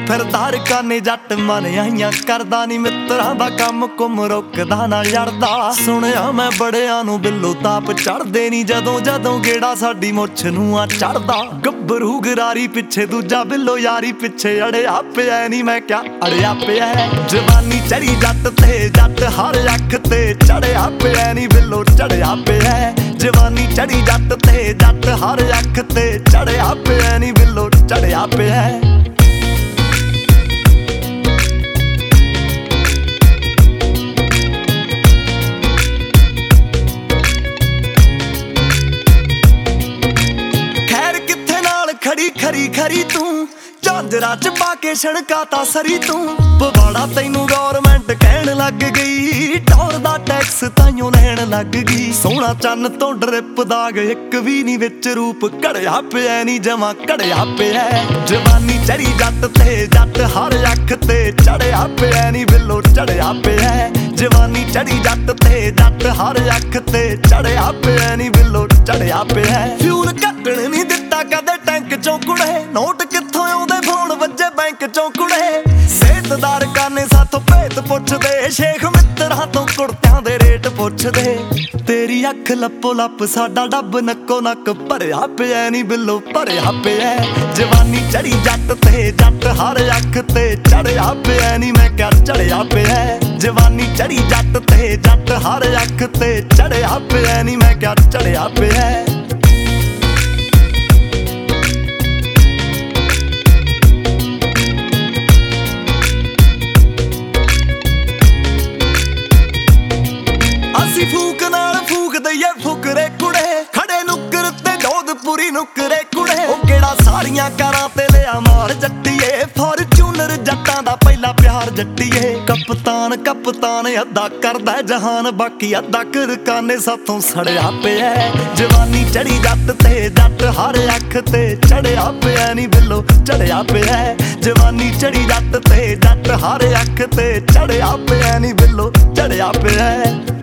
ਫਿਰਦਾ ਰਕਾਨੇ ਜੱਟ ਮਨ ਆਈਆਂ ਕਰਦਾ ਨੀ ਮਿੱਤਰਾਂ ਦਾ ਕੰਮ ਕੁੰਮ ਰੁਕਦਾ ਨਾ ਯੜਦਾ। ਸੁਣਿਆ ਮੈਂ ਬੜਿਆਂ ਨੂੰ ਬਿੱਲੋ ਤਾਪ ਚੜਦੇ ਨੀ ਜਦੋਂ ਜਦੋਂ ਗੇੜਾ ਸਾਡੀ ਮੁੱਛ ਨੂੰ ਆ ਚੜਦਾ। ਗੱਭਰੂ ਗਰਾਰੀ ਪਿੱਛੇ ਦੂਜਾ ਬਿੱਲੋ ਯਾਰੀ ਪਿੱਛੇ ਅੜਿਆ ਪਿਆ ਨੀ ਮੈਂ ਕਿਆ ਅੜਿਆ ਪਿਆ। ਜਵਾਨੀ ਚੜੀ ਜੱਟ ਤੇ ਜੱਟ ਹਰ ਅੱਖ ਤੇ ਚੜਿਆ ਪਿਆ ਨੀ ਬਿੱਲੋ ਚੜਿਆ ਪਿਆ। ਜਵਾਨੀ ਚੜੀ ਜੱਟ ਤੇ ਜੱਟ ਹਰ ਅੱਖ ਤੇ ਚੜਿਆ ਪਿਆ ਨੀ ਬਿੱਲੋ ਚੜਿਆ ਪਿਆ। ਖਰੀ ਖਰੀ ਤੂੰ ਝਾਂਜਰਾ ਚ ਪਾ ਕੇ ਛਣਕਾਤਾ ਸਰੀ ਤੂੰ। ਪਵਾੜਾ ਤੈਨੂੰ ਗੌਰਮੈਂਟ ਕਹਿਣ ਲੱਗ ਗਈ, ਟੌਰ ਦਾ ਟੈਕਸ ਤਾਈਓ ਲੈਣ ਲੱਗ ਗਈ। ਸੋਹਣਾ ਚੰਨ ਤੋਂ ਡਰਿਪ ਦਾਗ ਇੱਕ ਵੀ ਨੀ ਵਿੱਚ ਰੂਪ ਘੜਿਆ ਪਿਆ ਨੀ ਜਮਾ ਘੜਿਆ ਪਿਆ। ਜਵਾਨੀ ਚੜੀ ਜੱਟ ਤੇ ਜੱਟ ਹਰ ਅੱਖ ਤੇ ਚੜਿਆ ਪਿਆ ਨੀ ਬਿੱਲੋ ਚੜਿਆ ਪਿਆ। ਜਵਾਨੀ ਚੜੀ ਜੱਟ ਤੇ ਜੱਟ ਹਰ ਅੱਖ ਤੇ ਚੜਿਆ ਪਿਆ ਨੀ ਬਿੱਲੋ ਚੜਿਆ ਪਿਆ। ਫਿਊਲ ਕੱਟਣ ਨੀ ਦਿੱਤਾ ਕਦੇ ਟੈਂਕ ਚੋਂ ਕੁੜੇ, ਨੋਟ ਕਿੱਥੋਂ ਆਉਂਦੇ ਫੋਨ ਵੱਜੇ ਬੈਂਕ ਚੋਂ ਕੁੜੇ। ਸੇਤਦਾਰ ਕਾਨੇ ਸਾਥੋਂ ਭੇਤ ਪੁੱਛਦੇ, ਸ਼ੇਖ ਮਿੱਤਰਾਂ ਤੋਂ ਕੁੜਤਿਆਂ ਦੇ ਰੇਟ ਪੁੱਛਦੇ। ਤੇਰੀ ਅੱਖ ਲੱਪੋ ਲੱਪ ਸਾਡਾ ਡੱਬ ਨੱਕੋ ਨੱਕ ਭਰਿਆ ਪਿਆ ਨੀ ਬਿੱਲੋ ਭਰਿਆ ਪਿਆ। ਜਵਾਨੀ ਚੜੀ ਜੱਟ ਤੇ ਜੱਟ ਹਰ ਅੱਖ ਤੇ ਚੜਿਆ ਪਿਆ ਨੀ ਮੈਂ ਕਿਆ ਚੜਿਆ ਪਿਆ। ਜਵਾਨੀ ਚੜੀ ਜੱਟ ਤੇ ਜੱਟ ਹਰ ਅੱਖ ਤੇ ਚੜਿਆ ਪਿਆ ਨੀ ਮੈਂ ਕਿਆ ਚੜਿਆ ਪਿਆ। ਅਸੀਂ ਫੂਕ ਨਾਲ ਫੂਕ ਦਈਏ ਫੁਕਰੇ ਕੁੜੇ, ਖੜੇ ਨੁੱਕਰ ਤੇ ਜੋਧਪੁਰੀ ਨੁੱਕਰੇ ਕੁੜੇ। ਉਹ ਕਿਹੜਾ ਸਾਰੀਆਂ ਕਾਰਾਂ ਤੇ ਲਿਆ ਮਾਰ ਜੱਟੀਏ, ਫੋਰਚੂਨਰ ਜੱਟਾਂ ਦਾ ਪਹਿਲਾ ਪਿਆਰ ਜੱਟੀਏ। ਕਪਤਾਨ ਕਪਤਾਨ ਅੱਧਾ ਕਰਦਾ ਜਹਾਨ, ਬਾਕੀ ਅੱਧਾ ਕਰਕਾਨੇ ਸਾਥੋਂ ਸੜਿਆ ਪਿਆ। ਜਵਾਨੀ ਚੜੀ ਜੱਟ ਤੇ ਜੱਟ ਹਰ ਅੱਖ ਤੇ ਚੜਿਆ ਪਿਆ ਨੀ ਬਿੱਲੋ ਚੜਿਆ ਪਿਆ। ਜਵਾਨੀ ਚੜੀ ਜੱਟ ਤੇ ਜੱਟ ਹਰ ਅੱਖ ਤੇ ਚੜਿਆ ਪਿਆ ਨੀ ਬਿੱਲੋ ਚੜਿਆ ਪਿਆ।